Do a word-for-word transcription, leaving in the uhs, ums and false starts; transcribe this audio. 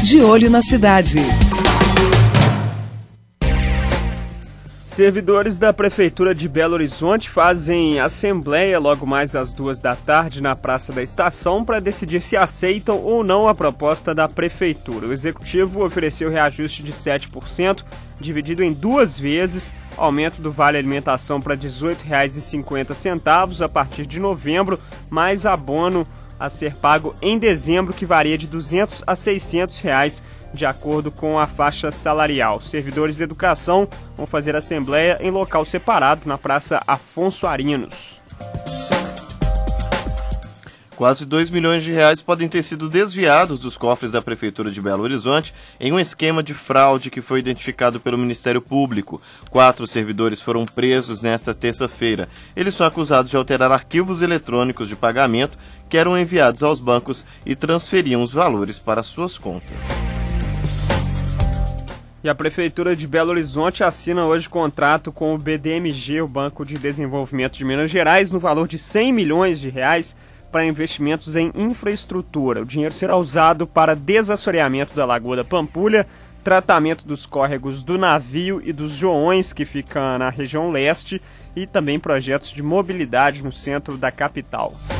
De Olho na Cidade. Servidores da Prefeitura de Belo Horizonte fazem assembleia logo mais às duas da tarde na Praça da Estação para decidir se aceitam ou não a proposta da Prefeitura. O Executivo ofereceu reajuste de sete por cento, dividido em duas vezes, aumento do Vale Alimentação para dezoito reais e cinquenta centavos a partir de novembro, mais abono a ser pago em dezembro, que varia de duzentos a seiscentos reais, de acordo com a faixa salarial. Servidores de educação vão fazer assembleia em local separado na Praça Afonso Arinos. Quase dois milhões de reais podem ter sido desviados dos cofres da Prefeitura de Belo Horizonte em um esquema de fraude que foi identificado pelo Ministério Público. Quatro servidores foram presos nesta terça-feira. Eles são acusados de alterar arquivos eletrônicos de pagamento que eram enviados aos bancos e transferiam os valores para suas contas. E a Prefeitura de Belo Horizonte assina hoje contrato com o B D M G, o Banco de Desenvolvimento de Minas Gerais, no valor de cem milhões de reais para investimentos em infraestrutura. O dinheiro será usado para desassoreamento da Lagoa da Pampulha, tratamento dos córregos do Navio e dos Joões, que fica na região leste, e também projetos de mobilidade no centro da capital.